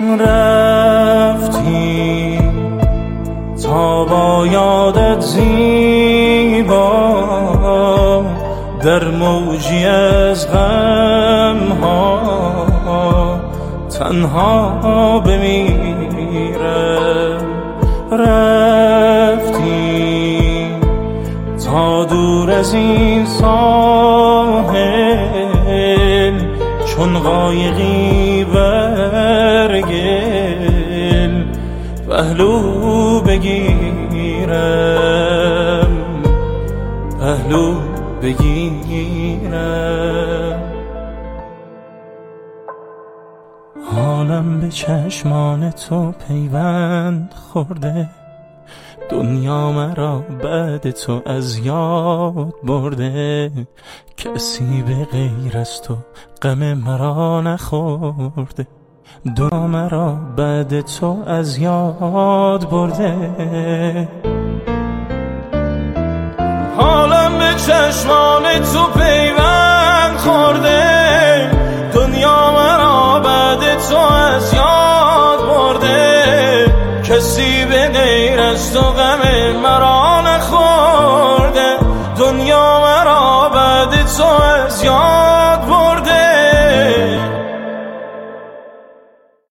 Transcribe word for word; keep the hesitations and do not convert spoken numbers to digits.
رفتی تا با یادت زیبا در موجی از غم ها تنها بمیرم. رفتی تا دور از این ساحل چون قایقی بر گل پهلو بگیرم پهلو بگیرم. حالم به چشمان تو پیوند خورده، دنیا مرا بعد تو از یاد برده. کسی به غیر از تو غم مرا نخورده، دنیا مرا بعد تو از یاد برده. حالم به چشمان تو پیوند خورده، دنیا مرا بعد تو از یاد برده. کسی به غیر از تو غم مرا